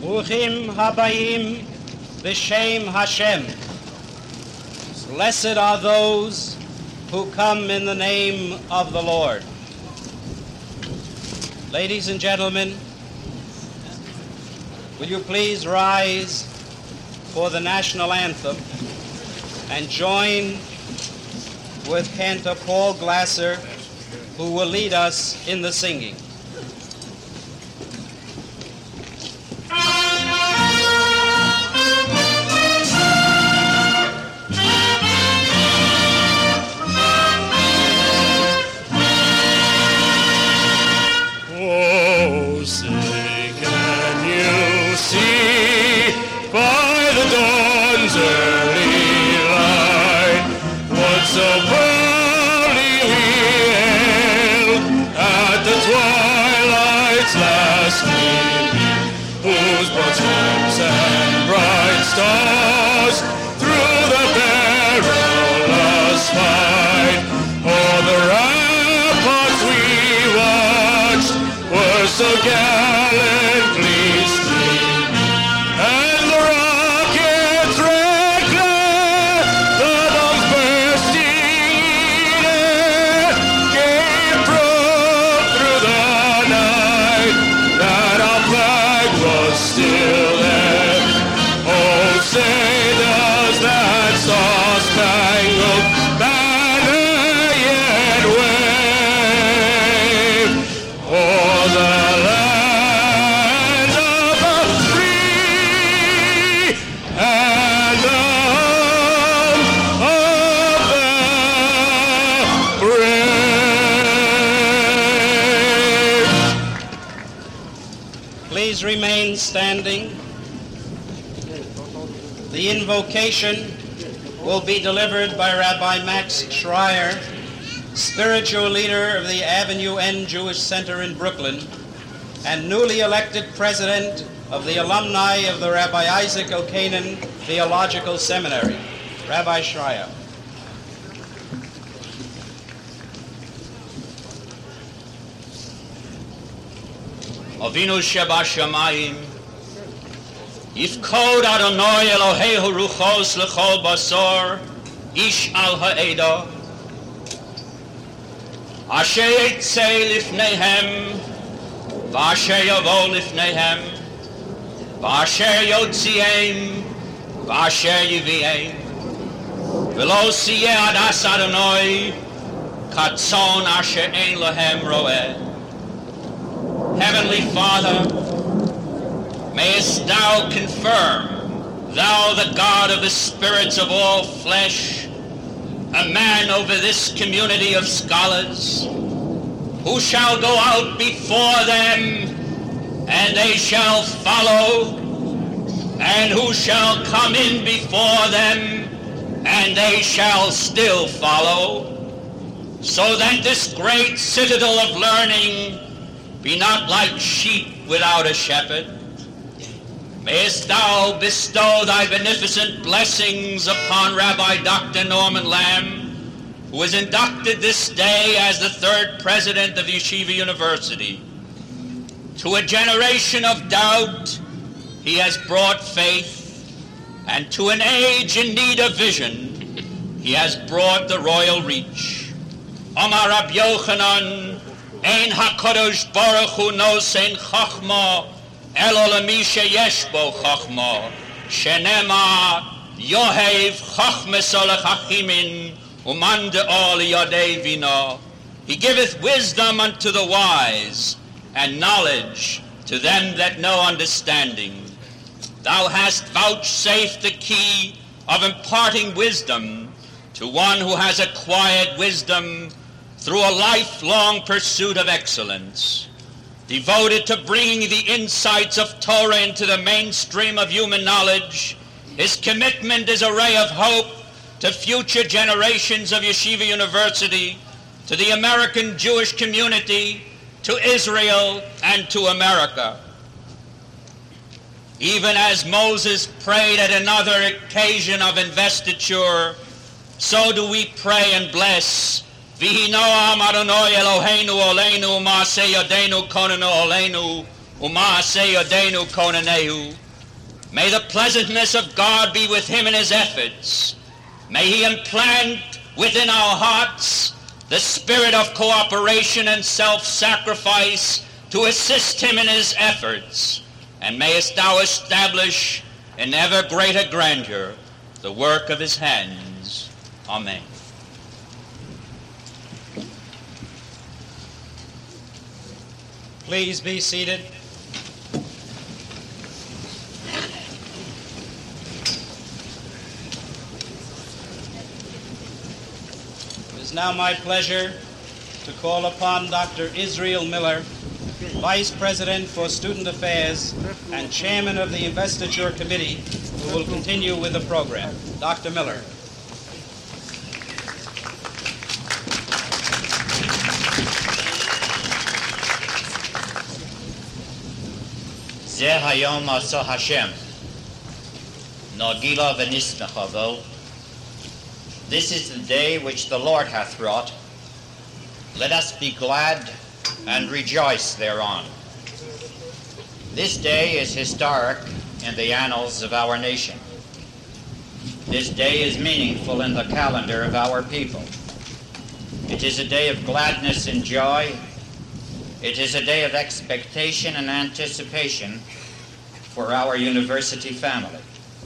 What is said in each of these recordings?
Bruchim habayim b'shem Hashem. Blessed are those who come in the name of the Lord. Ladies and gentlemen, will you please rise for the national anthem and join with Cantor Paul Glasser, who will lead us in the singing. Oh, say, can you see by the dawn's early light what so proudly we hailed at the twilight's last gleaming, whose broad steps and bright stars through the perilous fight o'er the ramparts we watched were so gallantly streaming, and the rockets red glare, the bombs bursting in air, gave proof through the night that our flag was still there. Oh, say does that star-spangled banner yet wave o'er the land of the free and the home of the brave. Please remain standing. The invocation will be delivered by Rabbi Max Schreier, spiritual leader of the Avenue N Jewish Center in Brooklyn and newly elected president of the alumni of the Rabbi Isaac Elkanan Theological Seminary. Rabbi Schreier. Avinu Shebashamayim, Yifkod Adonai Elohehu Ruchos Lechol Basor, Ish Al Ha'eda, Asher Yitzei Lifnehem, V'asher Yavo Lifnehem, V'asher Yotziem, V'asher Yiviem, V'lo Siyeh Adas Adonai, Katzon Asher Ein Lahem Roeh. Heavenly Father, mayest thou confirm, thou the God of the spirits of all flesh, a man over this community of scholars, who shall go out before them, and they shall follow, and who shall come in before them, and they shall still follow, so that this great citadel of learning be not like sheep without a shepherd. Mayest thou bestow thy beneficent blessings upon Rabbi Dr. Norman Lamb, who is inducted this day as the third president of Yeshiva University. To a generation of doubt, he has brought faith, and to an age in need of vision, he has brought the royal reach. Omar Rab Yochanan, Ein HaKadosh Baruch Hu nosein chachma, Elo lemi sheyesh bo chachma, Shenema Yohev chachmeso lechachimin, Uman de'ol yadei vina. He giveth wisdom unto the wise, and knowledge to them that know understanding. Thou hast vouchsafed the key of imparting wisdom to one who has acquired wisdom through a lifelong pursuit of excellence, devoted to bringing the insights of Torah into the mainstream of human knowledge. His commitment is a ray of hope to future generations of Yeshiva University, to the American Jewish community, to Israel, and to America. Even as Moses prayed at another occasion of investiture, so do we pray and bless. Vihi noam Adonai Eloheinu oleinu ma'aseh yadeinu konenu oleinu Umase Yodenu Konaneu. May the pleasantness of God be with him in his efforts. May he implant within our hearts the spirit of cooperation and self-sacrifice to assist him in his efforts. And mayest thou establish in ever greater grandeur the work of his hands. Amen. Please be seated. It is now my pleasure to call upon Dr. Israel Miller, Vice President for Student Affairs and Chairman of the Investiture Committee, who will continue with the program. Dr. Miller. Zeh hayom asa Hashem, Nagila v'nismechavo. This is the day which the Lord hath wrought. Let us be glad and rejoice thereon. This day is historic in the annals of our nation. This day is meaningful in the calendar of our people. It is a day of gladness and joy. It is a day of expectation and anticipation for our university family.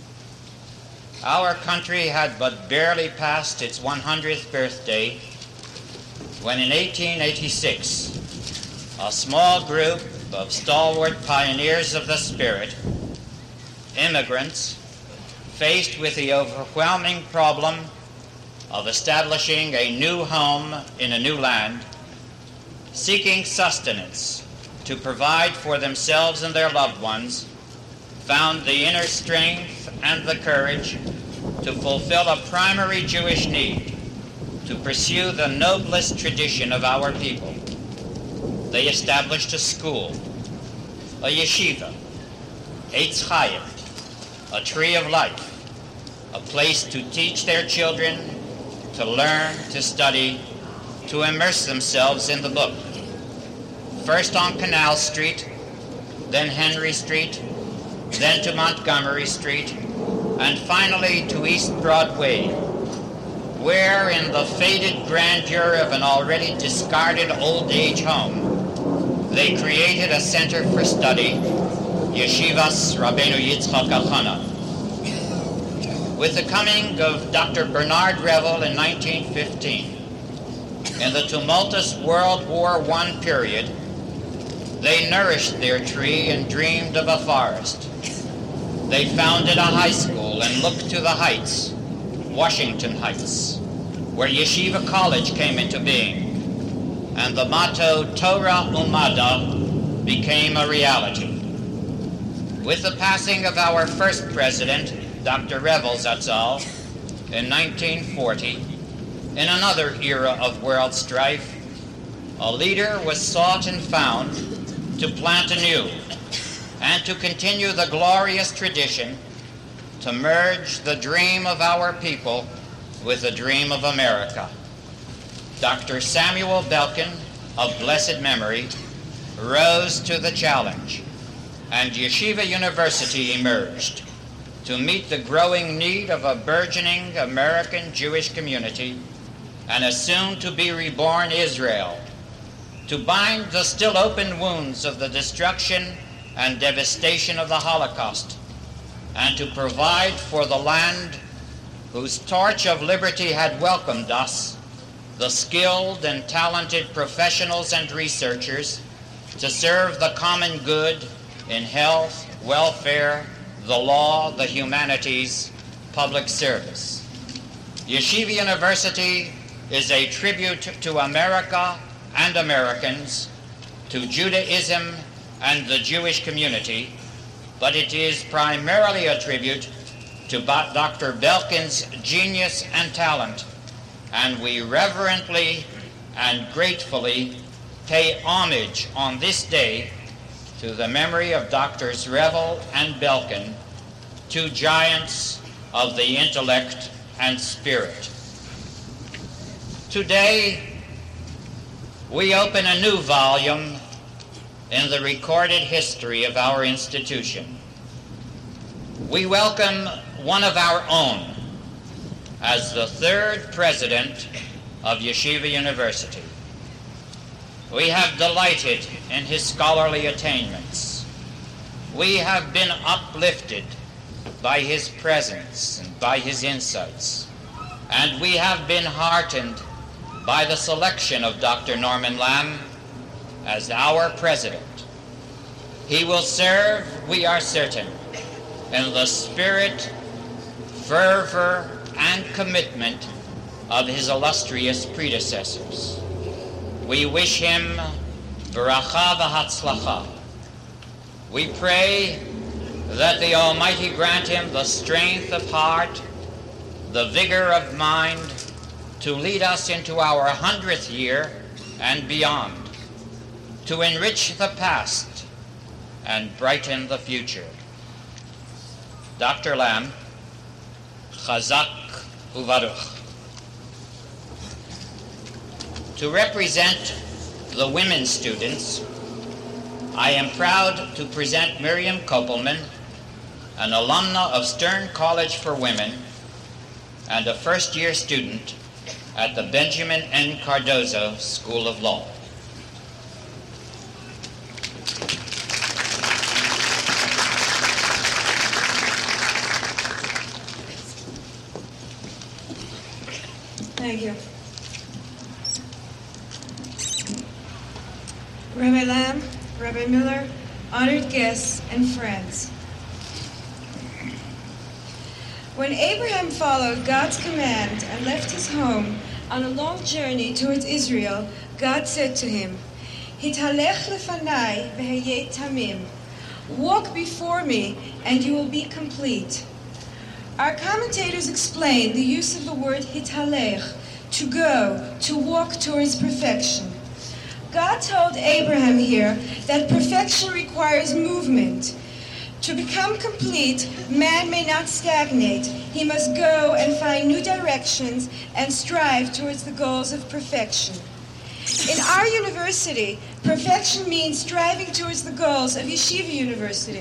Our country had but barely passed its 100th birthday when in 1886, a small group of stalwart pioneers of the spirit, immigrants, faced with the overwhelming problem of establishing a new home in a new land, seeking sustenance to provide for themselves and their loved ones, found the inner strength and the courage to fulfill a primary Jewish need, to pursue the noblest tradition of our people. They established a school, a yeshiva, Eitz Chaim, a tree of life, a place to teach their children, to learn, to study, to immerse themselves in the book. First on Canal Street, then Henry Street, then to Montgomery Street, and finally to East Broadway, where in the faded grandeur of an already discarded old age home, they created a center for study, Yeshivas Rabbeinu Yitzchak Achana. With the coming of Dr. Bernard Revel in 1915, in the tumultuous World War I period, they nourished their tree and dreamed of a forest. They founded a high school and looked to the heights, Washington Heights, where Yeshiva College came into being, and the motto Torah Umada became a reality. With the passing of our first president, Dr. Revel Zatzal, in 1940, in another era of world strife, a leader was sought and found to plant anew and to continue the glorious tradition, to merge the dream of our people with the dream of America. Dr. Samuel Belkin, of blessed memory, rose to the challenge, and Yeshiva University emerged to meet the growing need of a burgeoning American Jewish community and a soon-to-be reborn Israel, to bind the still open wounds of the destruction and devastation of the Holocaust, and to provide for the land whose torch of liberty had welcomed us, the skilled and talented professionals and researchers, to serve the common good in health, welfare, the law, the humanities, public service. Yeshiva University is a tribute to America and Americans, to Judaism and the Jewish community, but it is primarily a tribute to Dr. Belkin's genius and talent, and we reverently and gratefully pay homage on this day to the memory of Drs. Revel and Belkin, two giants of the intellect and spirit. Today, we open a new volume in the recorded history of our institution. We welcome one of our own as the third president of Yeshiva University. We have delighted in his scholarly attainments. We have been uplifted by his presence and by his insights. And we have been heartened by the selection of Dr. Norman Lamm as our president. He will serve, we are certain, in the spirit, fervor, and commitment of his illustrious predecessors. We wish him beracha v'hatzlacha. We pray that the Almighty grant him the strength of heart, the vigor of mind to lead us into our 100th year and beyond, to enrich the past and brighten the future. Dr. Lamm, Chazak Uvaruch. To represent the women students, I am proud to present Miriam Kopelman, an alumna of Stern College for Women and a first-year student at the Benjamin N. Cardozo School of Law. Thank you. Rabbi Lamm, Rabbi Miller, honored guests, and friends. When Abraham followed God's command and left his home on a long journey towards Israel, God said to him, Hitalech lefanai v'heyeh tamim. Walk before me, and you will be complete. Our commentators explain the use of the word hitalech, to go, to walk towards perfection. God told Abraham here that perfection requires movement. To become complete, man may not stagnate. He must go and find new directions and strive towards the goals of perfection. In our university, perfection means striving towards the goals of Yeshiva University.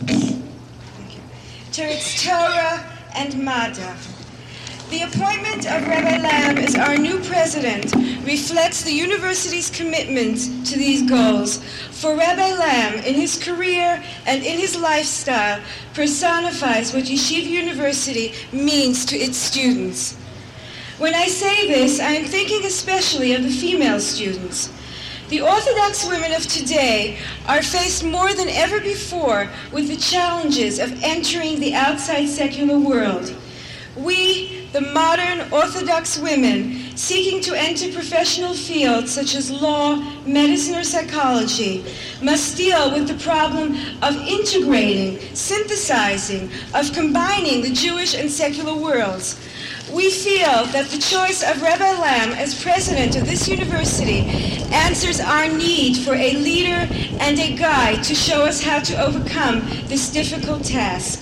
Towards Torah and Madda. The appointment of Rabbi Lamm as our new president reflects the university's commitment to these goals. For Rabbi Lamm, in his career and in his lifestyle, personifies what Yeshiva University means to its students. When I say this, I am thinking especially of the female students. The Orthodox women of today are faced more than ever before with the challenges of entering the outside secular world. We, the modern Orthodox women, seeking to enter professional fields such as law, medicine, or psychology, must deal with the problem of integrating, synthesizing, of combining the Jewish and secular worlds. We feel that the choice of Rabbi Lamm as president of this university answers our need for a leader and a guide to show us how to overcome this difficult task.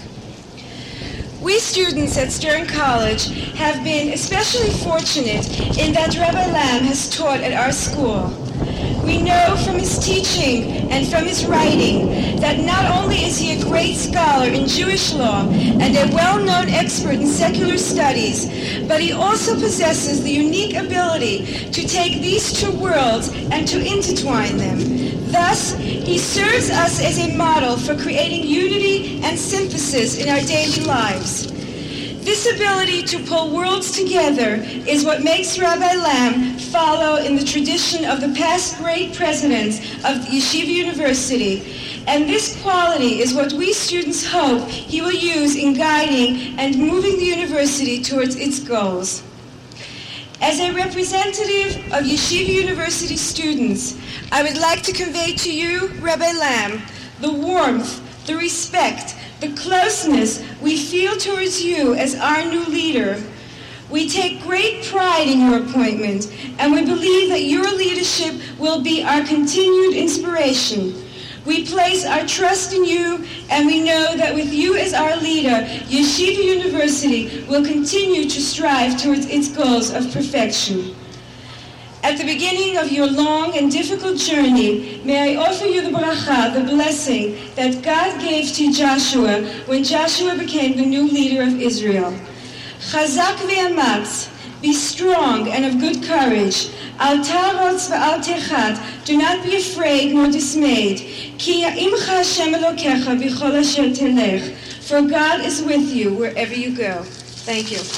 We students at Stern College have been especially fortunate in that Rabbi Lamm has taught at our school. We know from his teaching and from his writing that not only is he a great scholar in Jewish law and a well-known expert in secular studies, but he also possesses the unique ability to take these two worlds and to intertwine them. Thus, he serves us as a model for creating unity and synthesis in our daily lives. This ability to pull worlds together is what makes Rabbi Lamm follow in the tradition of the past great presidents of Yeshiva University, and this quality is what we students hope he will use in guiding and moving the university towards its goals. As a representative of Yeshiva University students, I would like to convey to you, Rabbi Lamm, the warmth, the respect, the closeness we feel towards you as our new leader. We take great pride in your appointment, and we believe that your leadership will be our continued inspiration. We place our trust in you, and we know that with you as our leader, Yeshiva University will continue to strive towards its goals of perfection. At the beginning of your long and difficult journey, may I offer you the bracha, the blessing that God gave to Joshua when Joshua became the new leader of Israel. Chazak ve'amatz, be strong and of good courage. Al tarotz ve'al techat, do not be afraid nor dismayed. Ki ya'imcha Hashem Elokecha b'chol asher telech, for God is with you wherever you go. Thank you.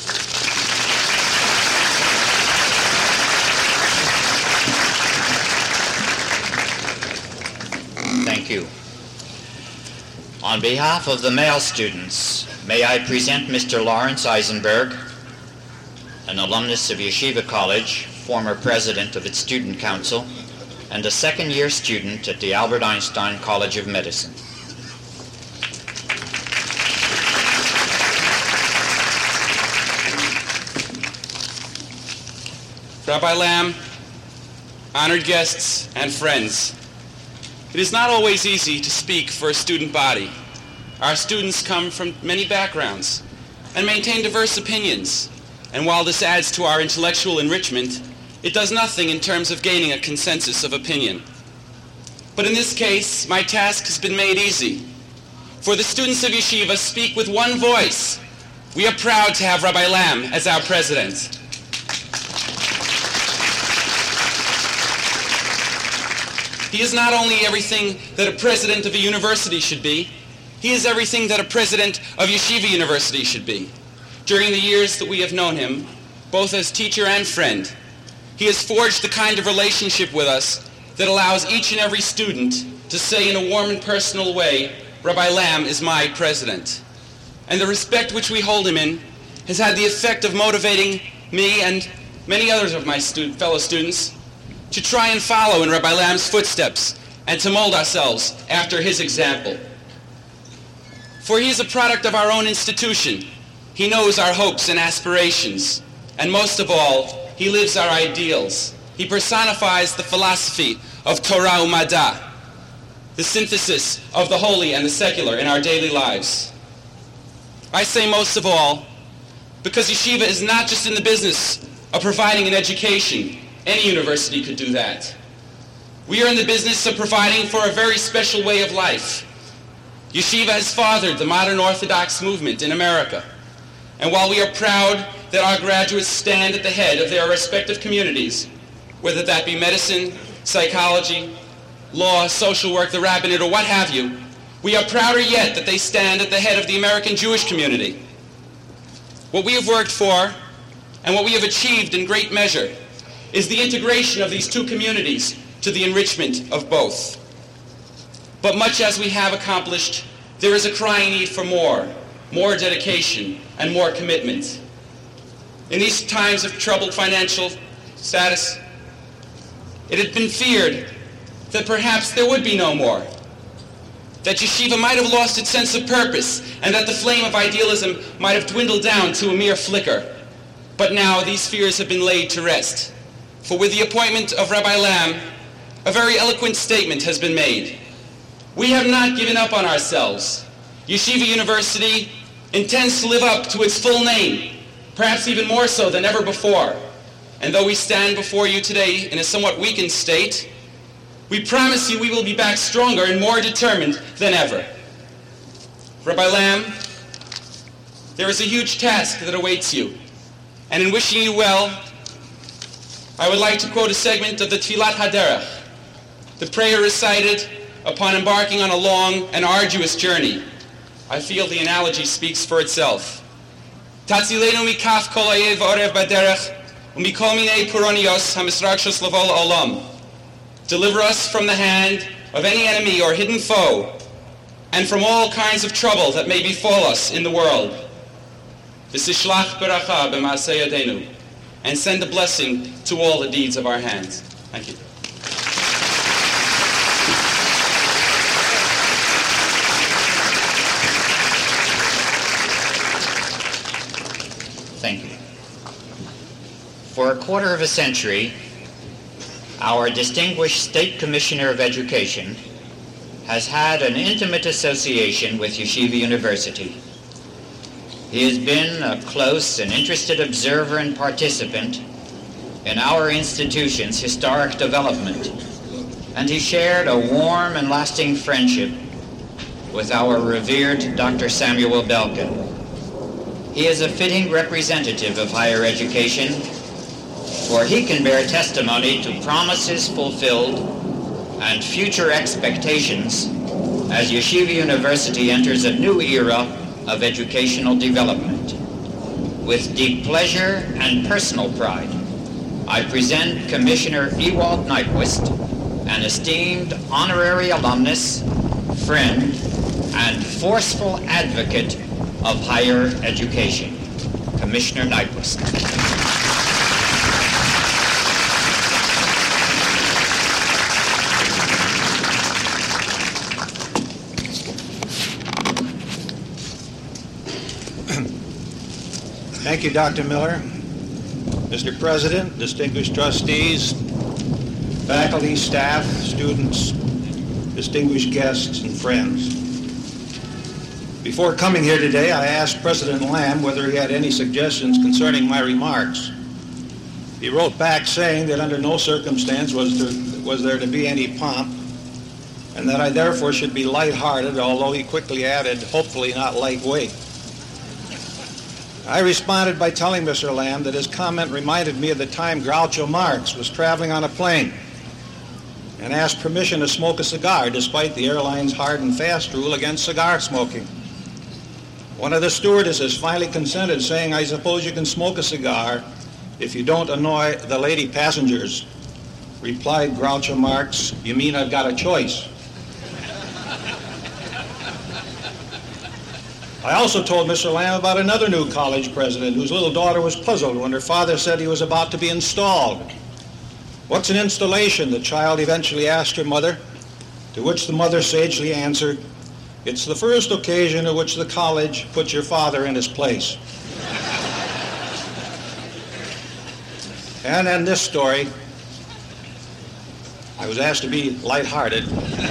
Thank you. On behalf of the male students, may I present Mr. Lawrence Eisenberg, an alumnus of Yeshiva College, former president of its student council, and a second-year student at the Albert Einstein College of Medicine. Rabbi Lamb, honored guests, and friends, it is not always easy to speak for a student body. Our students come from many backgrounds and maintain diverse opinions, and while this adds to our intellectual enrichment, it does nothing in terms of gaining a consensus of opinion. But in this case, my task has been made easy. For the students of Yeshiva speak with one voice. We are proud to have Rabbi Lamb as our president. He is not only everything that a president of a university should be, he is everything that a president of Yeshiva University should be. During the years that we have known him, both as teacher and friend, he has forged the kind of relationship with us that allows each and every student to say in a warm and personal way, Rabbi Lamb is my president. And the respect which we hold him in has had the effect of motivating me and many others of my fellow students to try and follow in Rabbi Lamb's footsteps and to mold ourselves after his example. For he is a product of our own institution. He knows our hopes and aspirations, and most of all, he lives our ideals. He personifies the philosophy of Torah U'Mad'a, the synthesis of the holy and the secular in our daily lives. I say most of all because Yeshiva is not just in the business of providing an education. Any university could do that. We are in the business of providing for a very special way of life. Yeshiva has fathered the modern Orthodox movement in America. And while we are proud that our graduates stand at the head of their respective communities, whether that be medicine, psychology, law, social work, the rabbinate, or what have you, we are prouder yet that they stand at the head of the American Jewish community. What we have worked for, and what we have achieved in great measure, is the integration of these two communities to the enrichment of both. But much as we have accomplished, there is a crying need for more dedication, and more commitment. In these times of troubled financial status, it had been feared that perhaps there would be no more, that Yeshiva might have lost its sense of purpose, and that the flame of idealism might have dwindled down to a mere flicker. But now these fears have been laid to rest. For with the appointment of Rabbi Lamb, a very eloquent statement has been made. We have not given up on ourselves. Yeshiva University intends to live up to its full name, perhaps even more so than ever before. And though we stand before you today in a somewhat weakened state, we promise you we will be back stronger and more determined than ever. Rabbi Lamb, there is a huge task that awaits you. And in wishing you well, I would like to quote a segment of the Tfilat HaDerech, the prayer recited upon embarking on a long and arduous journey. I feel the analogy speaks for itself. Tatzilenu mikaf kol hayev v'orev baderech u'mikol minei puronios hamisrakshos lavo la'olam. Deliver us from the hand of any enemy or hidden foe, and from all kinds of trouble that may befall us in the world. V'sishlach beracha b'maaseh yadeinu, and send a blessing to all the deeds of our hands. Thank you. Thank you. For a quarter of a century, our distinguished State Commissioner of Education has had an intimate association with Yeshiva University. He has been a close and interested observer and participant in our institution's historic development, and he shared a warm and lasting friendship with our revered Dr. Samuel Belkin. He is a fitting representative of higher education, for he can bear testimony to promises fulfilled and future expectations as Yeshiva University enters a new era of educational development. With deep pleasure and personal pride, I present Commissioner Ewald Nyquist, an esteemed honorary alumnus, friend, and forceful advocate of higher education. Commissioner Nyquist. Thank you, Dr. Miller. Mr. President, distinguished trustees, faculty, staff, students, distinguished guests, and friends. Before coming here today, I asked President Lamb whether he had any suggestions concerning my remarks. He wrote back saying that under no circumstance was there to be any pomp, and that I therefore should be lighthearted, although he quickly added, hopefully not lightweight. I responded by telling Mr. Lamb that his comment reminded me of the time Groucho Marx was traveling on a plane and asked permission to smoke a cigar despite the airline's hard and fast rule against cigar smoking. One of the stewardesses finally consented, saying, "I suppose you can smoke a cigar if you don't annoy the lady passengers." Replied Groucho Marx, "You mean I've got a choice?" I also told Mr. Lamb about another new college president whose little daughter was puzzled when her father said he was about to be installed. "What's an installation?" the child eventually asked her mother, to which the mother sagely answered, "It's the first occasion at which the college puts your father in his place." And in this story, I was asked to be lighthearted.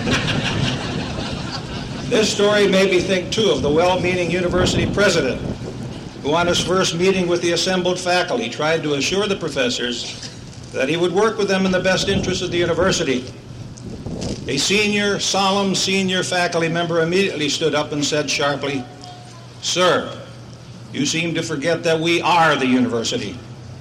This story made me think, too, of the well-meaning university president who, on his first meeting with the assembled faculty, tried to assure the professors that he would work with them in the best interest of the university. A solemn senior faculty member immediately stood up and said sharply, "Sir, you seem to forget that we are the university."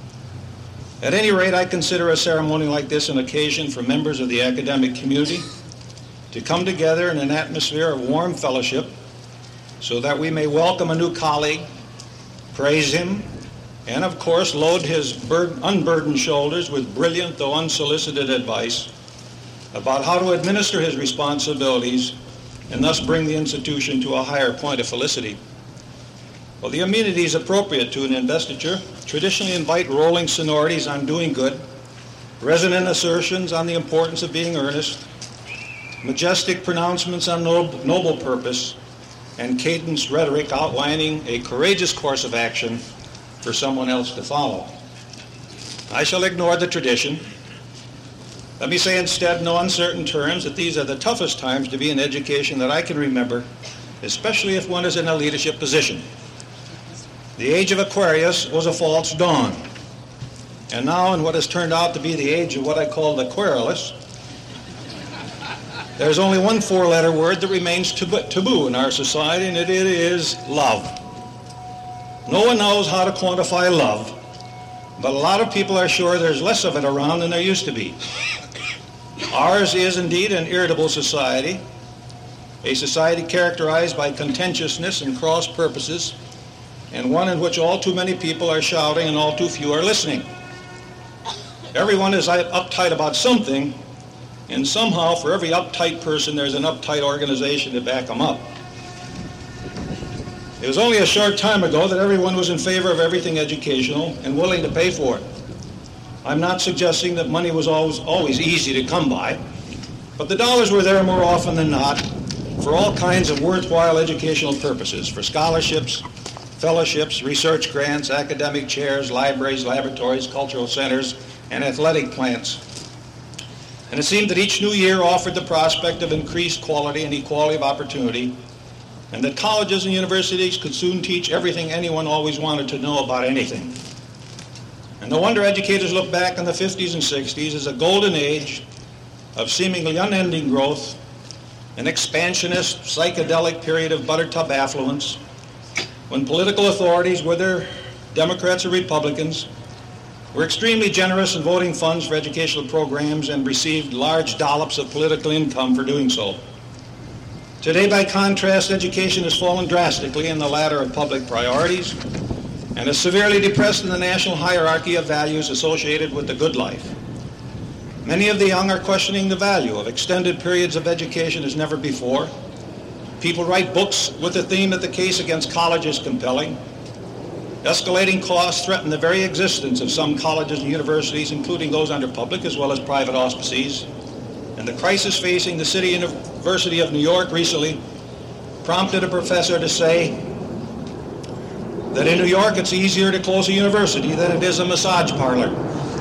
At any rate, I consider a ceremony like this an occasion for members of the academic community to come together in an atmosphere of warm fellowship so that we may welcome a new colleague, praise him, and of course load his unburdened shoulders with brilliant though unsolicited advice about how to administer his responsibilities and thus bring the institution to a higher point of felicity. Well, the amenities appropriate to an investiture traditionally invite rolling sonorities on doing good, resonant assertions on the importance of being earnest, majestic pronouncements on noble purpose, and cadenced rhetoric outlining a courageous course of action for someone else to follow. I shall ignore the tradition. Let me say instead, in no uncertain terms, that these are the toughest times to be in education that I can remember, especially if one is in a leadership position. The age of Aquarius was a false dawn, and now in what has turned out to be the age of what I call the querulous, there's only one four-letter word that remains taboo in our society, and it is love. No one knows how to quantify love, but a lot of people are sure there's less of it around than there used to be. Ours is indeed an irritable society, a society characterized by contentiousness and cross purposes, and one in which all too many people are shouting and all too few are listening. Everyone is uptight about something, and somehow for every uptight person there's an uptight organization to back them up. It was only a short time ago that everyone was in favor of everything educational and willing to pay for it. I'm not suggesting that money was always easy to come by, but the dollars were there more often than not for all kinds of worthwhile educational purposes, for scholarships, fellowships, research grants, academic chairs, libraries, laboratories, cultural centers, and athletic plants. And it seemed that each new year offered the prospect of increased quality and equality of opportunity, and that colleges and universities could soon teach everything anyone always wanted to know about anything. And And no wonder educators look back in the 50s and 60s as a golden age of seemingly unending growth, an expansionist, psychedelic period of buttertub affluence, when political authorities, whether Democrats or Republicans, were extremely generous in voting funds for educational programs and received large dollops of political income for doing so. Today, by contrast, education has fallen drastically in the ladder of public priorities and is severely depressed in the national hierarchy of values associated with the good life. Many of the young are questioning the value of extended periods of education as never before. People write books with the theme that the case against college is compelling. Escalating costs threaten the very existence of some colleges and universities, including those under public as well as private auspices. And the crisis facing the City University of New York recently prompted a professor to say that in New York it's easier to close a university than it is a massage parlor.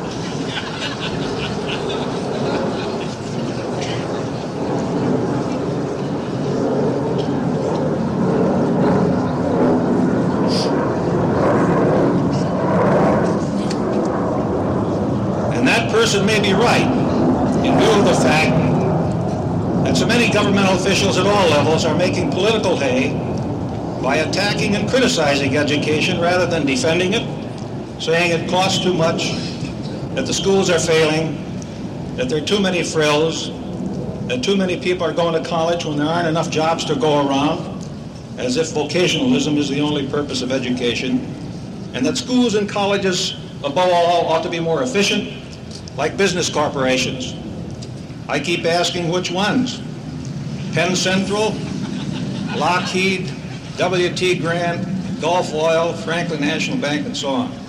Person may be right in view of the fact that so many governmental officials at all levels are making political hay by attacking and criticizing education rather than defending it, saying it costs too much, that the schools are failing, that there are too many frills, that too many people are going to college when there aren't enough jobs to go around, as if vocationalism is the only purpose of education, and that schools and colleges, above all, ought to be more efficient, like business corporations. I keep asking which ones? Penn Central, Lockheed, W.T. Grant, Gulf Oil, Franklin National Bank, and so on.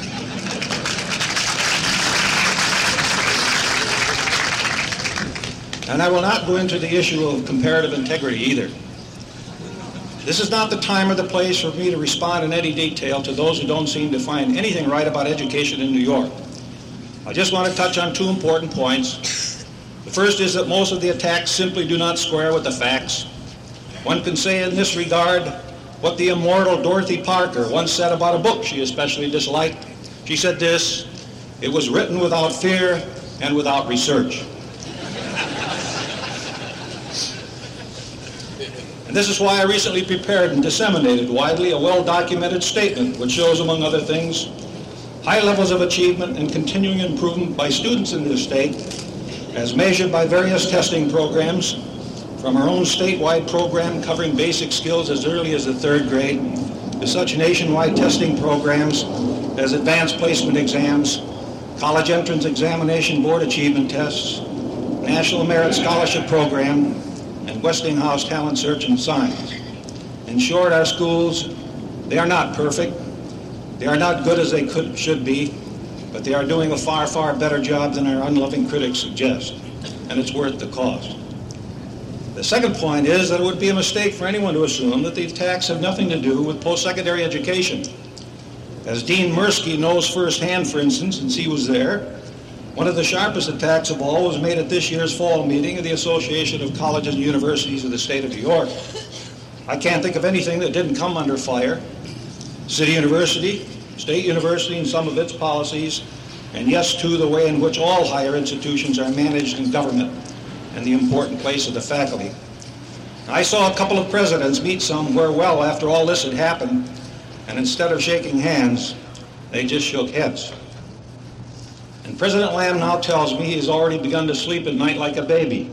And I will not go into the issue of comparative integrity either. This is not the time or the place for me to respond in any detail to those who don't seem to find anything right about education in New York. I just want to touch on two important points. The first is that most of the attacks simply do not square with the facts. One can say in this regard what the immortal Dorothy Parker once said about a book she especially disliked. She said this: "It was written without fear and without research." And this is why I recently prepared and disseminated widely a well-documented statement which shows, among other things, high levels of achievement and continuing improvement by students in this state, as measured by various testing programs, from our own statewide program covering basic skills as early as the 3rd grade, to such nationwide testing programs as advanced placement exams, college entrance examination board achievement tests, National Merit Scholarship Program, and Westinghouse Talent Search and Science. In short, our schools, they are not perfect. They are not good as they should be, but they are doing a far, far better job than our unloving critics suggest, and it's worth the cost. The second point is that it would be a mistake for anyone to assume that the attacks have nothing to do with post-secondary education. As Dean Mirsky knows firsthand, for instance, since he was there, one of the sharpest attacks of all was made at this year's fall meeting of the Association of Colleges and Universities of the State of New York. I can't think of anything that didn't come under fire. City University, State University, and some of its policies, and yes, too, the way in which all higher institutions are managed in government and the important place of the faculty. I saw a couple of presidents meet somewhere well after all this had happened, and instead of shaking hands, they just shook heads. And President Lamb now tells me he's already begun to sleep at night like a baby.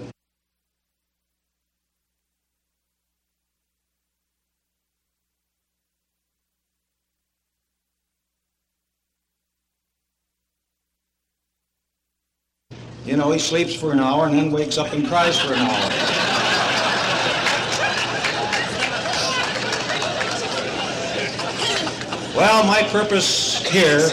You know, he sleeps for an hour and then wakes up and cries for an hour. Well, my purpose here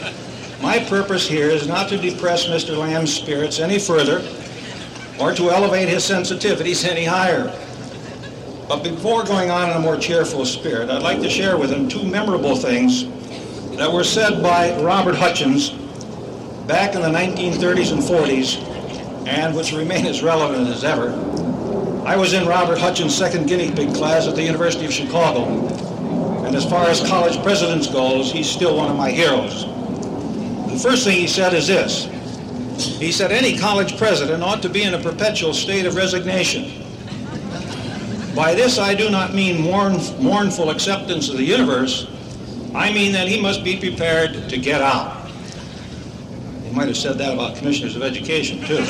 is not to depress Mr. Lamb's spirits any further or to elevate his sensitivities any higher. But before going on in a more cheerful spirit, I'd like to share with him two memorable things that were said by Robert Hutchins back in the 1930s and 40s, and which remain as relevant as ever. I was in Robert Hutchins' second guinea pig class at the University of Chicago, and as far as college presidents goes, he's still one of my heroes. The first thing he said is this. He said any college president ought to be in a perpetual state of resignation. By this I do not mean mournful acceptance of the universe. I mean that he must be prepared to get out. He might have said that about commissioners of education, too.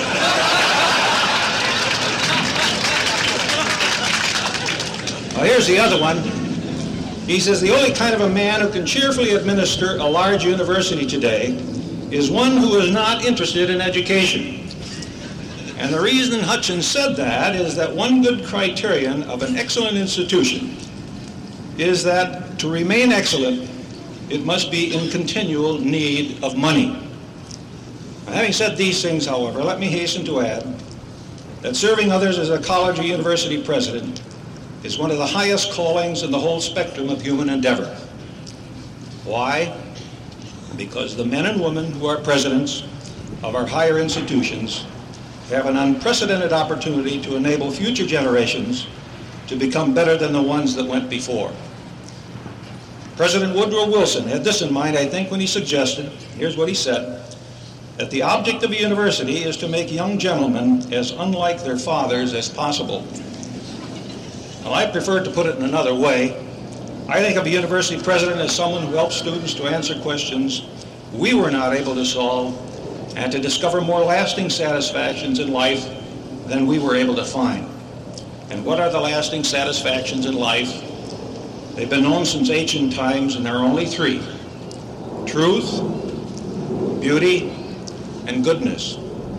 Well, here's the other one. He says the only kind of a man who can cheerfully administer a large university today is one who is not interested in education. And the reason Hutchins said that is that one good criterion of an excellent institution is that to remain excellent, it must be in continual need of money. Now, having said these things, however, let me hasten to add that serving others as a college or university president is one of the highest callings in the whole spectrum of human endeavor. Why? Because the men and women who are presidents of our higher institutions have an unprecedented opportunity to enable future generations to become better than the ones that went before. President Woodrow Wilson had this in mind, I think, when he suggested, here's what he said, that the object of a university is to make young gentlemen as unlike their fathers as possible. Well, I prefer to put it in another way. I think of a university president as someone who helps students to answer questions we were not able to solve and to discover more lasting satisfactions in life than we were able to find. And what are the lasting satisfactions in life? They've been known since ancient times, and there are only three: truth, beauty, and goodness.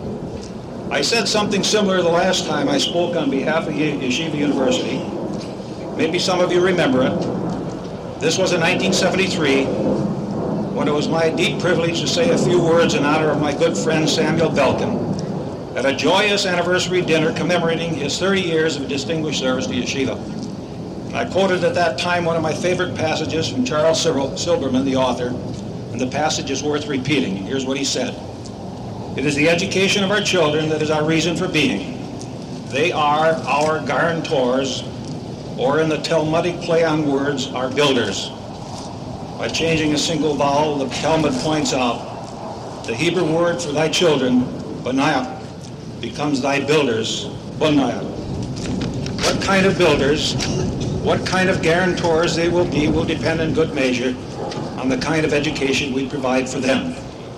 I said something similar the last time I spoke on behalf of Yeshiva University. Maybe some of you remember it. This was in 1973, when it was my deep privilege to say a few words in honor of my good friend Samuel Belkin at a joyous anniversary dinner commemorating his 30 years of distinguished service to Yeshiva. I quoted at that time one of my favorite passages from Charles Silberman, the author, and the passage is worth repeating. Here's what he said. It is the education of our children that is our reason for being. They are our guarantors, or in the Talmudic play on words, our builders. By changing a single vowel, the Talmud points out the Hebrew word for thy children, banaya, becomes thy builders, banaya. What kind of builders, what kind of guarantors they will be will depend in good measure on the kind of education we provide for them.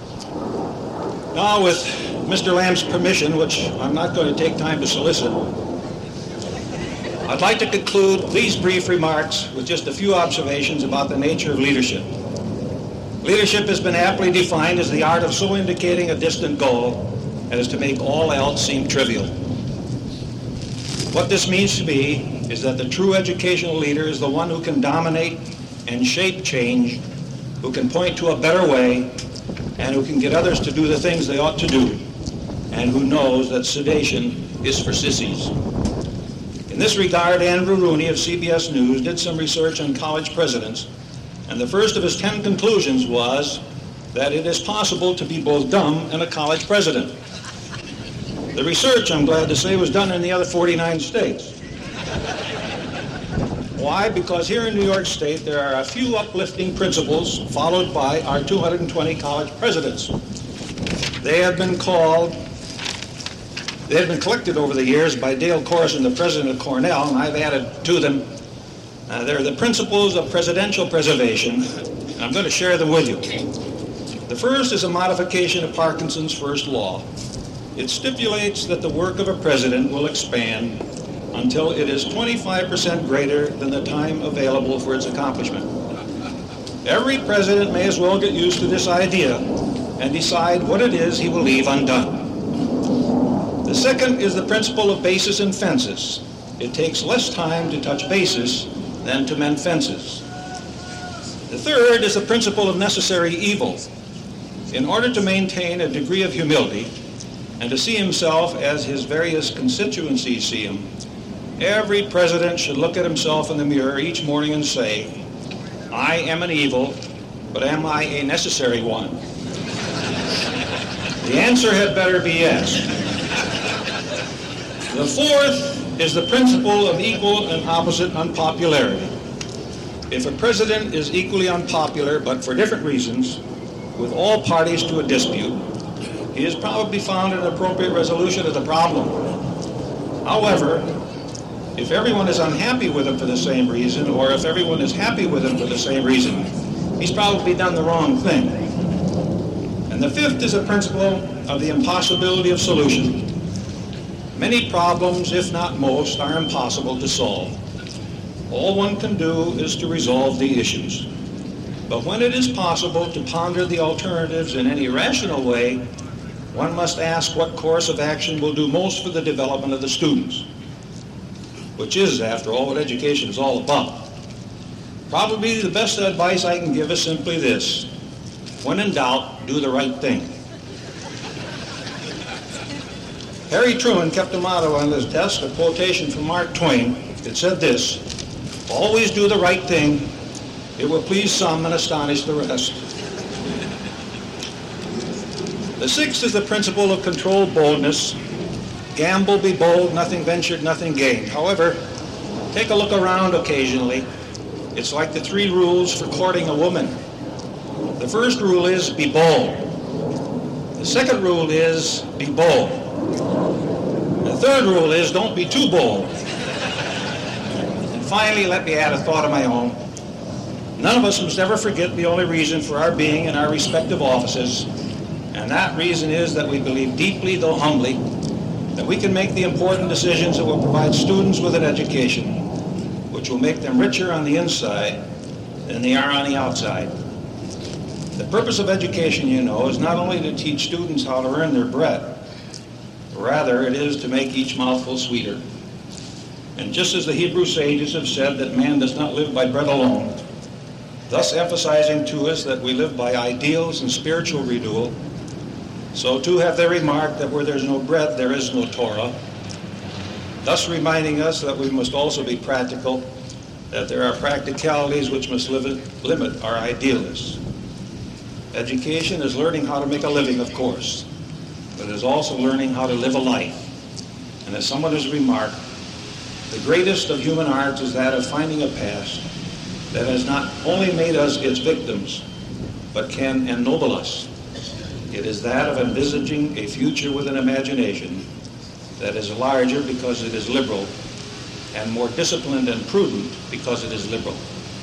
Now, with Mr. Lamb's permission, which I'm not going to take time to solicit, I'd like to conclude these brief remarks with just a few observations about the nature of leadership. Leadership has been aptly defined as the art of so indicating a distant goal as to make all else seem trivial. What this means to me is that the true educational leader is the one who can dominate and shape change, who can point to a better way, and who can get others to do the things they ought to do, and who knows that sedation is for sissies. In this regard, Andrew Rooney of CBS News did some research on college presidents, and the first of his 10 conclusions was that it is possible to be both dumb and a college president. The research, I'm glad to say, was done in the other 49 states. Why? Because here in New York State, there are a few uplifting principles followed by our 220 college presidents. They have been collected over the years by Dale Corson, the president of Cornell, and I've added to them. They're the principles of presidential preservation. I'm going to share them with you. The first is a modification of Parkinson's first law. It stipulates that the work of a president will expand until it is 25% greater than the time available for its accomplishment. Every president may as well get used to this idea and decide what it is he will leave undone. The second is the principle of bases and fences. It takes less time to touch bases than to mend fences. The third is the principle of necessary evil. In order to maintain a degree of humility and to see himself as his various constituencies see him, every president should look at himself in the mirror each morning and say, I am an evil, but am I a necessary one? The answer had better be yes. The fourth is the principle of equal and opposite unpopularity. If a president is equally unpopular, but for different reasons, with all parties to a dispute, he has probably found an appropriate resolution of the problem. However, if everyone is unhappy with him for the same reason, or if everyone is happy with him for the same reason, he's probably done the wrong thing. And the fifth is a principle of the impossibility of solution. Many problems, if not most, are impossible to solve. All one can do is to resolve the issues. But when it is possible to ponder the alternatives in any rational way, one must ask what course of action will do most for the development of the students, which is, after all, what education is all about. Probably the best advice I can give is simply this: when in doubt, do the right thing. Harry Truman kept a motto on his desk, a quotation from Mark Twain. It said this: always do the right thing. It will please some and astonish the rest. The sixth is the principle of controlled boldness. Gamble, be bold, nothing ventured, nothing gained. However, take a look around occasionally. It's like the 3 rules for courting a woman. The first rule is be bold. The second rule is be bold. The third rule is don't be too bold. And finally, let me add a thought of my own. None of us must ever forget the only reason for our being in our respective offices, and that reason is that we believe deeply, though humbly, that we can make the important decisions that will provide students with an education which will make them richer on the inside than they are on the outside. The purpose of education, you know, is not only to teach students how to earn their bread, rather it is to make each mouthful sweeter. And just as the Hebrew sages have said that man does not live by bread alone, thus emphasizing to us that we live by ideals and spiritual renewal, so too have they remarked that where there's no bread, there is no Torah, thus reminding us that we must also be practical, that there are practicalities which must limit our idealists. Education is learning how to make a living, of course, but it is also learning how to live a life. And as someone has remarked, the greatest of human arts is that of finding a past that has not only made us its victims, but can ennoble us. It is that of envisaging a future with an imagination that is larger because it is liberal, and more disciplined and prudent because it is liberal.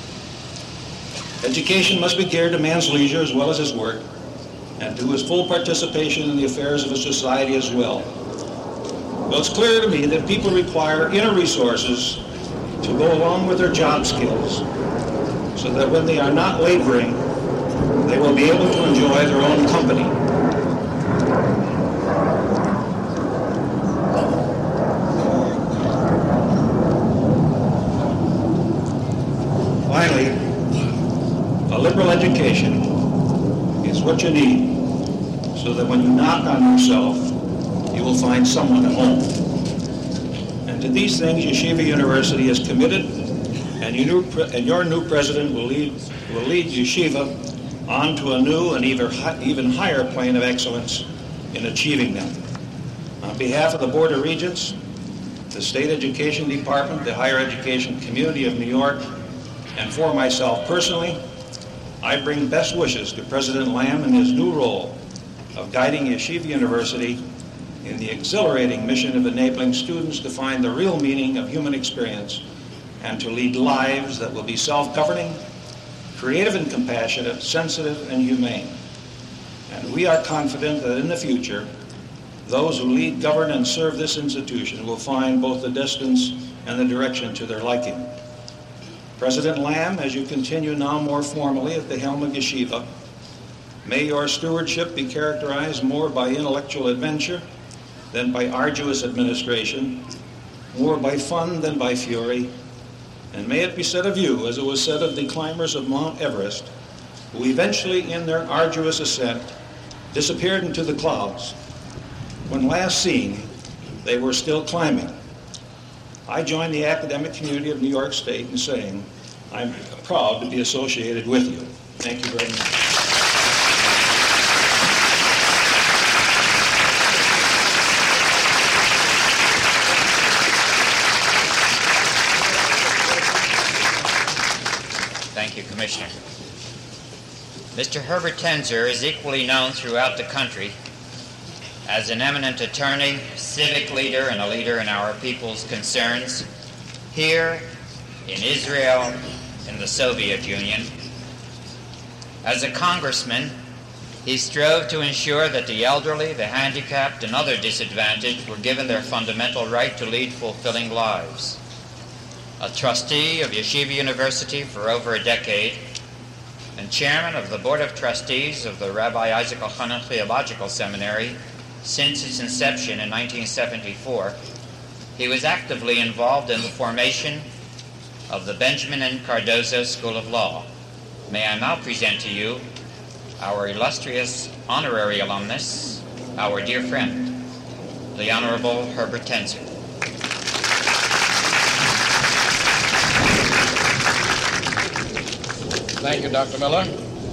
Education must be geared to man's leisure as well as his work, and to his full participation in the affairs of a society as well. Well, it's clear to me that people require inner resources to go along with their job skills, so that when they are not laboring, they will be able to enjoy their own company. Finally, a liberal education is what you need, so that when you knock on yourself, you will find someone at home. And to these things, Yeshiva University is committed, and your new president will lead Yeshiva onto a new and even higher plane of excellence in achieving them. On behalf of the Board of Regents, the State Education Department, the higher education community of New York, and for myself personally, I bring best wishes to President Lamb in his new role of guiding Yeshiva University in the exhilarating mission of enabling students to find the real meaning of human experience and to lead lives that will be self-governing, creative and compassionate, sensitive and humane. And we are confident that in the future, those who lead, govern, and serve this institution will find both the distance and the direction to their liking. President Lamb, as you continue now more formally at the helm of Yeshiva, may your stewardship be characterized more by intellectual adventure than by arduous administration, more by fun than by fury, and may it be said of you, as it was said of the climbers of Mount Everest, who eventually, in their arduous ascent, disappeared into the clouds. When last seen, they were still climbing. I join the academic community of New York State in saying I'm proud to be associated with you. Thank you very much. Thank you, Commissioner. Mr. Herbert Tenzer is equally known throughout the country as an eminent attorney, civic leader, and a leader in our people's concerns here, in Israel, in the Soviet Union. As a congressman, he strove to ensure that the elderly, the handicapped, and other disadvantaged were given their fundamental right to lead fulfilling lives. A trustee of Yeshiva University for over a decade, and chairman of the Board of Trustees of the Rabbi Isaac Elchanan Theological Seminary since its inception in 1974, he was actively involved in the formation of the Benjamin N. Cardozo School of Law. May I now present to you our illustrious honorary alumnus, our dear friend, the Honorable Herbert Tenzer. Thank you, Dr. Miller.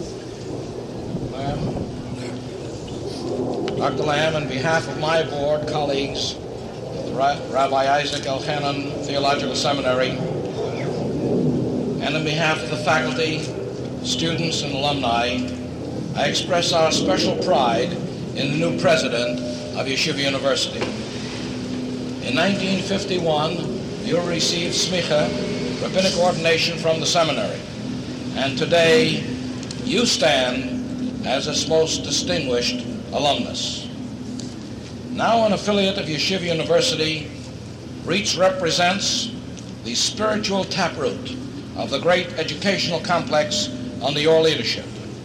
Dr. Lamb, on behalf of my board colleagues, the Rabbi Isaac Elchanan Theological Seminary, and on behalf of the faculty, students, and alumni, I express our special pride in the new president of Yeshiva University. In 1951, you received smicha, rabbinic ordination from the seminary, and today you stand as its most distinguished alumnus. Now an affiliate of Yeshiva University, REACH represents the spiritual taproot of the great educational complex under your leadership.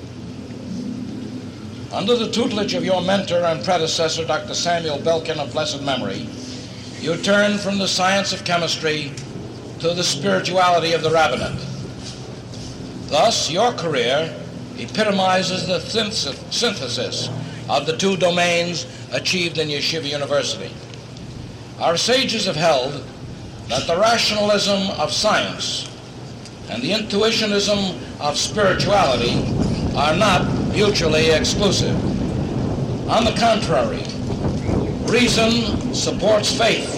Under the tutelage of your mentor and predecessor, Dr. Samuel Belkin of blessed memory, you turned from the science of chemistry to the spirituality of the rabbinate. Thus, your career epitomizes the synthesis of the two domains achieved in Yeshiva University. Our sages have held that the rationalism of science and the intuitionism of spirituality are not mutually exclusive. On the contrary, reason supports faith,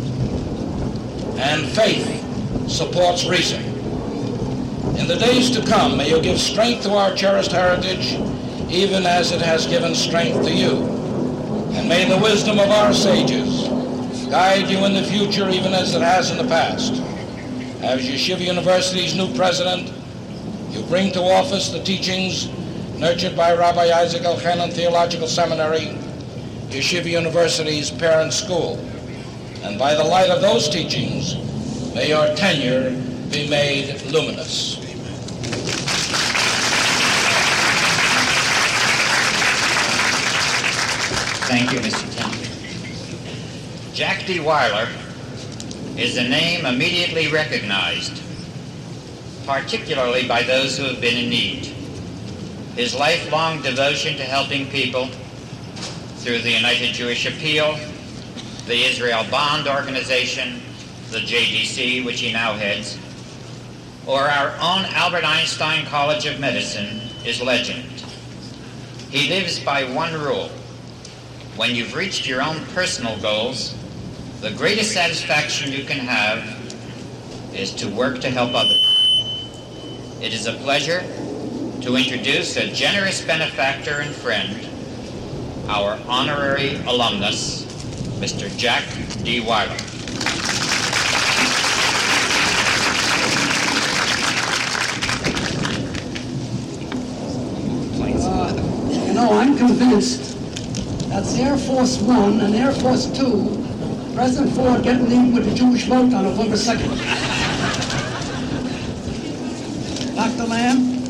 and faith supports reason. In the days to come, may you give strength to our cherished heritage, even as it has given strength to you. And may the wisdom of our sages guide you in the future, even as it has in the past. As Yeshiva University's new president, you bring to office the teachings nurtured by Rabbi Isaac Elchanan Theological Seminary, Yeshiva University's parent school. And by the light of those teachings, may your tenure be made luminous. Thank you, Mr. Tenzer. Jack D. Weiler is a name immediately recognized, particularly by those who have been in need. His lifelong devotion to helping people through the United Jewish Appeal, the Israel Bond Organization, the JDC, which he now heads, or our own Albert Einstein College of Medicine is legend. He lives by one rule. When you've reached your own personal goals, the greatest satisfaction you can have is to work to help others. It is a pleasure to introduce a generous benefactor and friend, our honorary alumnus, Mr. Jack D. Weiler. I'm convinced that's Air Force One and Air Force Two, President Ford getting in with the Jewish vote on November 2nd. Dr. Lamb,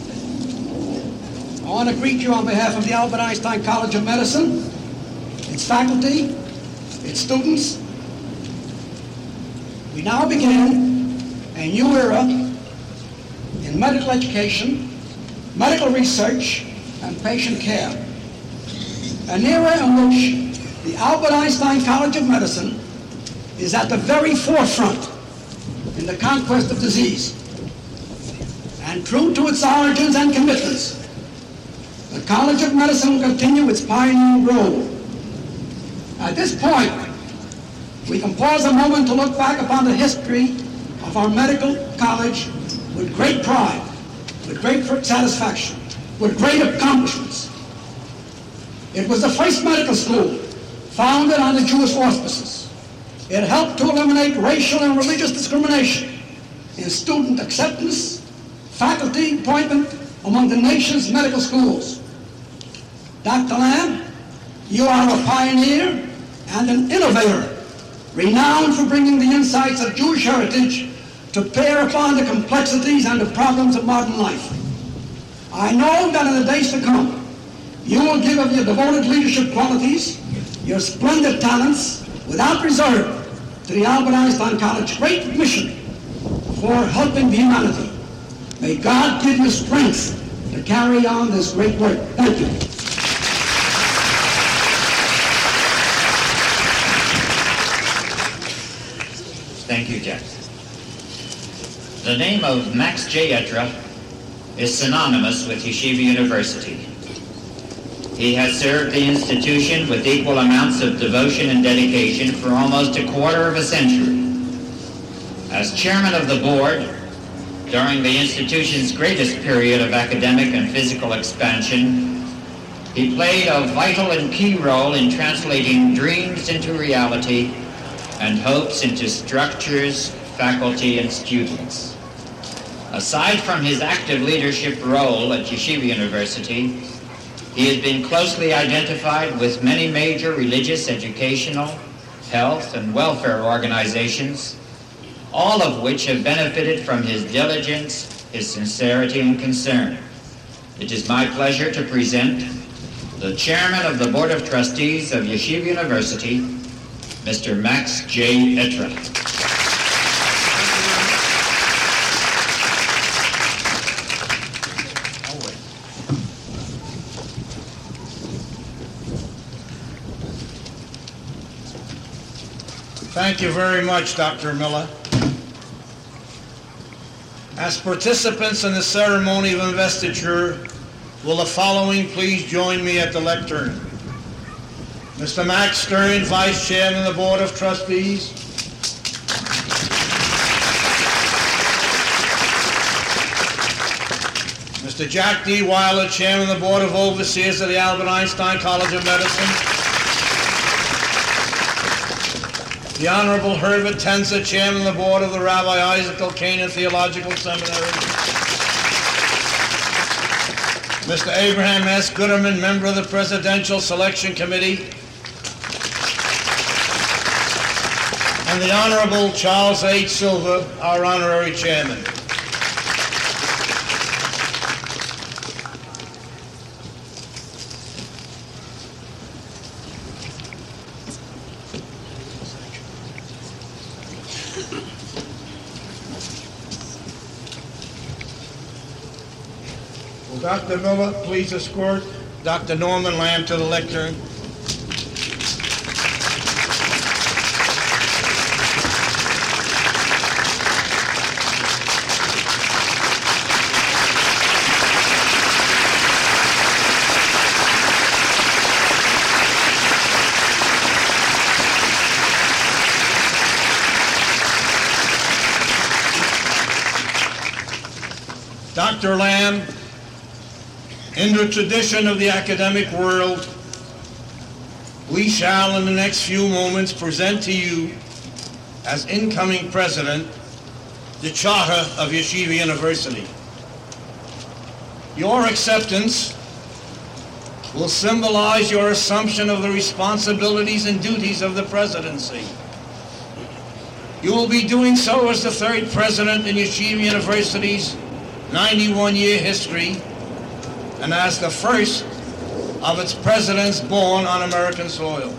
I want to greet you on behalf of the Albert Einstein College of Medicine, its faculty, its students. We now begin a new era in medical education, medical research, and patient care. An era in which the Albert Einstein College of Medicine is at the very forefront in the conquest of disease. And true to its origins and commitments, the College of Medicine will continue its pioneering role. At this point, we can pause a moment to look back upon the history of our medical college with great pride, with great satisfaction. with great accomplishments. It was the first medical school founded on the Jewish auspices. It helped to eliminate racial and religious discrimination in student acceptance, faculty appointment among the nation's medical schools. Dr. Lamb, you are a pioneer and an innovator, renowned for bringing the insights of Jewish heritage to bear upon the complexities and the problems of modern life. I know that in the days to come, you will give of your devoted leadership qualities, your splendid talents, without reserve, to the Albert Einstein College great mission for helping the humanity. May God give you strength to carry on this great work. Thank you. Thank you, Jack. The name of Max J. Etra is synonymous with Yeshiva University. He has served the institution with equal amounts of devotion and dedication for almost a quarter of a century. As chairman of the board, during the institution's greatest period of academic and physical expansion, he played a vital and key role in translating dreams into reality and hopes into structures, faculty, and students. Aside from his active leadership role at Yeshiva University, he has been closely identified with many major religious, educational, health, and welfare organizations, all of which have benefited from his diligence, his sincerity, and concern. It is my pleasure to present the chairman of the Board of Trustees of Yeshiva University, Mr. Max J. Etra. Thank you very much, Dr. Miller. As participants in the ceremony of investiture, will the following please join me at the lectern? Mr. Max Stern, Vice Chairman of the Board of Trustees. Mr. Jack D. Weiler, Chairman of the Board of Overseers of the Albert Einstein College of Medicine. The Honorable Herbert Tenzer, Chairman of the Board of the Rabbi Isaac Elkanah Theological Seminary. Mr. Abraham S. Gooderman, member of the Presidential Selection Committee. And the Honorable Charles H. Silver, our Honorary Chairman. Will Dr. Miller please escort Dr. Norman Lamb to the lectern? Dr. Lamb, in the tradition of the academic world, we shall in the next few moments present to you, as incoming president, the Charter of Yeshiva University. Your acceptance will symbolize your assumption of the responsibilities and duties of the presidency. You will be doing so as the third president in Yeshiva University's 91-year history, and as the first of its presidents born on American soil.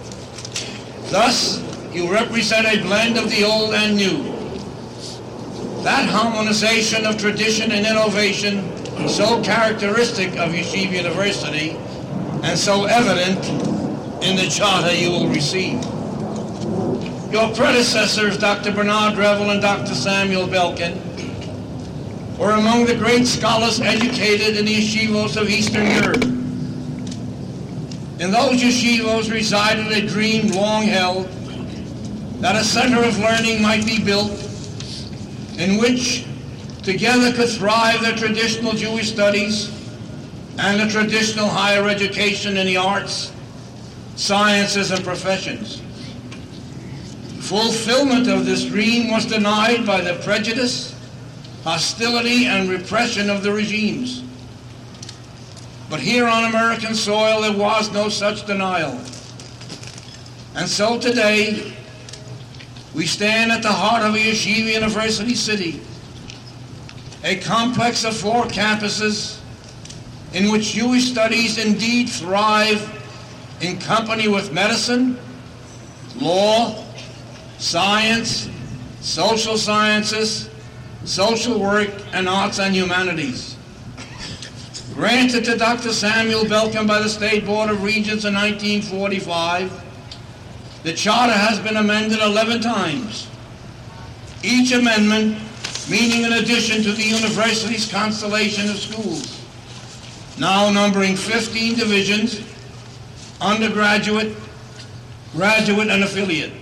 Thus, you represent a blend of the old and new. That harmonization of tradition and innovation so characteristic of Yeshiva University and so evident in the charter you will receive. Your predecessors, Dr. Bernard Revel and Dr. Samuel Belkin, were among the great scholars educated in the yeshivos of Eastern Europe. In those yeshivos resided a dream long held that a center of learning might be built in which together could thrive the traditional Jewish studies, and the traditional higher education in the arts, sciences, and professions. Fulfillment of this dream was denied by the prejudice, hostility, and repression of the regimes. But here on American soil, there was no such denial. And so today, we stand at the heart of a Yeshiva University city, a complex of 4 campuses in which Jewish studies indeed thrive in company with medicine, law, science, social sciences, social work, and arts and humanities. Granted to Dr. Samuel Belkin by the State Board of Regents in 1945, the charter has been amended 11 times, each amendment meaning an addition to the university's constellation of schools, now numbering 15 divisions, undergraduate, graduate, and affiliate.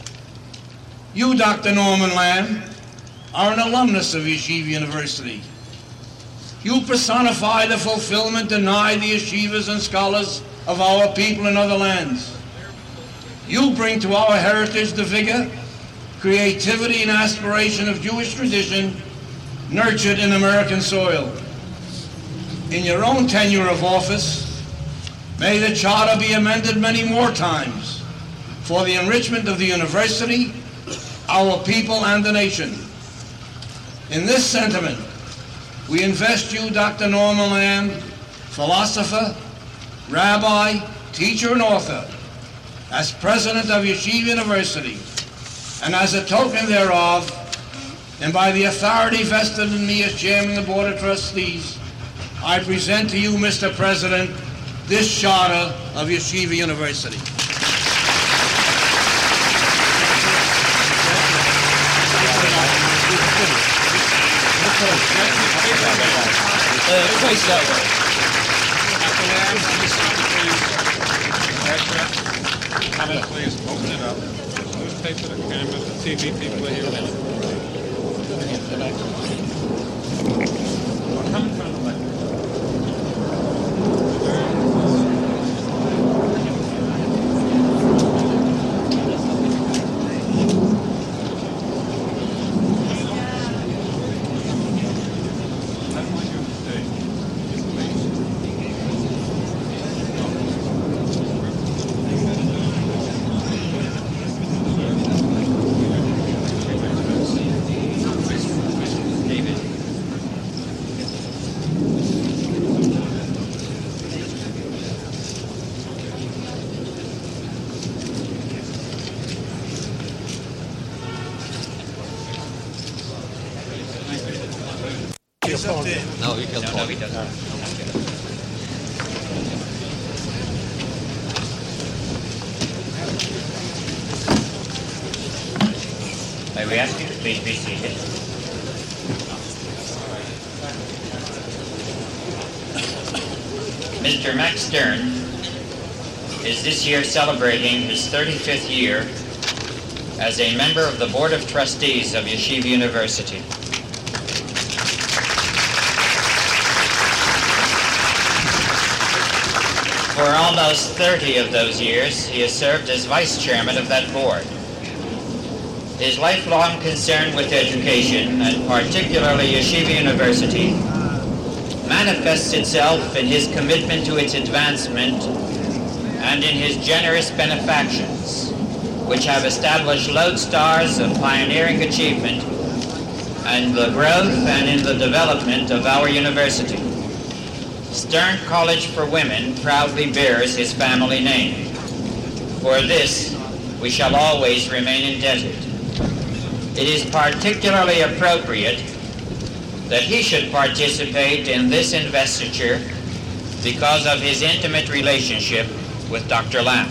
You, Dr. Norman Lamb, are an alumnus of Yeshiva University. You personify the fulfillment denied the yeshivas and scholars of our people in other lands. You bring to our heritage the vigor, creativity, and aspiration of Jewish tradition nurtured in American soil. In your own tenure of office, may the charter be amended many more times for the enrichment of the university, our people, and the nation. In this sentiment, we invest you, Dr. Norman Lamb, philosopher, rabbi, teacher, and author, as president of Yeshiva University, and as a token thereof, and by the authority vested in me as chairman of the Board of Trustees, I present to you, Mr. President, this charter of Yeshiva University. Face that way. Come in, please. Open it up. Take to the camera. The TV people are here. Come in front of the mic. No, you can talk. May we ask you to please be seated? Mr. Max Stern is this year celebrating his 35th year as a member of the Board of Trustees of Yeshiva University. For almost 30 of those years, he has served as vice chairman of that board. His lifelong concern with education, and particularly Yeshiva University, manifests itself in his commitment to its advancement and in his generous benefactions, which have established lodestars of pioneering achievement and the growth and in the development of our university. Stern College for Women proudly bears his family name. For this, we shall always remain indebted. It is particularly appropriate that he should participate in this investiture because of his intimate relationship with Dr. Lamb.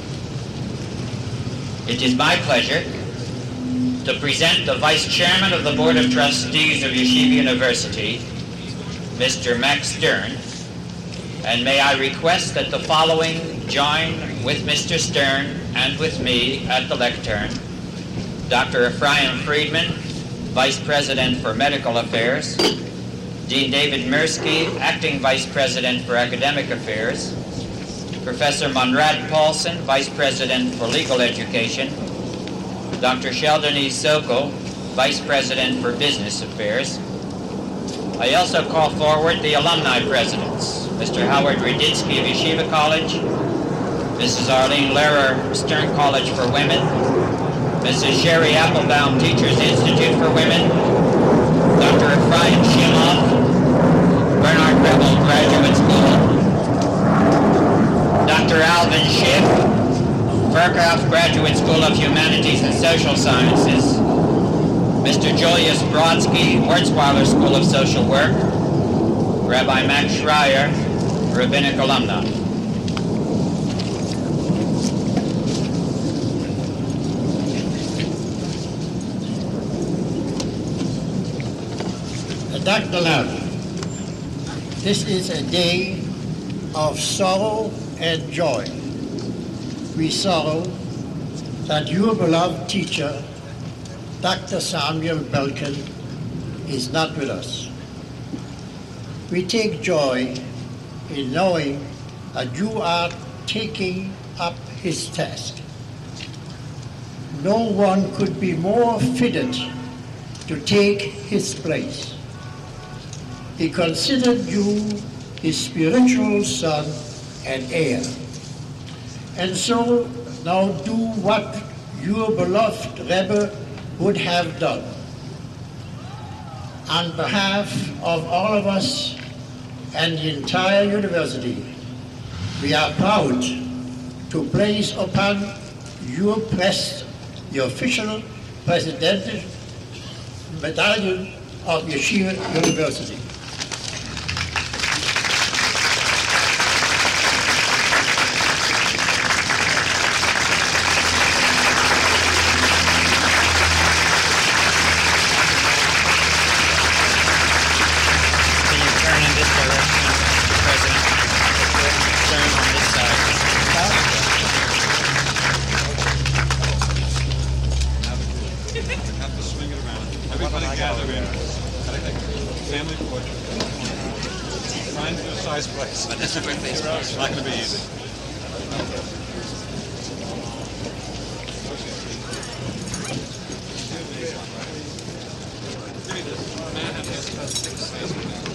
It is my pleasure to present the Vice Chairman of the Board of Trustees of Yeshiva University, Mr. Max Stern, and may I request that the following join with Mr. Stern and with me at the lectern: Dr. Ephraim Friedman, Vice President for Medical Affairs, Dean David Mirsky, Acting Vice President for Academic Affairs, Professor Monrad Paulson, Vice President for Legal Education, Dr. Sheldon E. Sokol, Vice President for Business Affairs. I also call forward the alumni presidents, Mr. Howard Radinsky of Yeshiva College, Mrs. Arlene Lehrer, Stern College for Women, Mrs. Sherry Applebaum, Teachers Institute for Women, Dr. Ephraim Shimoff, Bernard Rebel Graduate School, Dr. Alvin Schiff, Faircraft Graduate School of Humanities and Social Sciences, Mr. Julius Brodsky, Wurzweiler School of Social Work, Rabbi Max Schreier, Rabbinic Alumni. Dr. Lam, this is a day of sorrow and joy. We sorrow that your beloved teacher, Dr. Samuel Belkin, is not with us. We take joy in knowing that you are taking up his task. No one could be more fitted to take his place. He considered you his spiritual son and heir. And so now do what your beloved Rebbe would have done. On behalf of all of us and the entire university, we are proud to place upon your breast the official Presidential Medallion of Yeshiva University. It's not going to be easy. Give me this.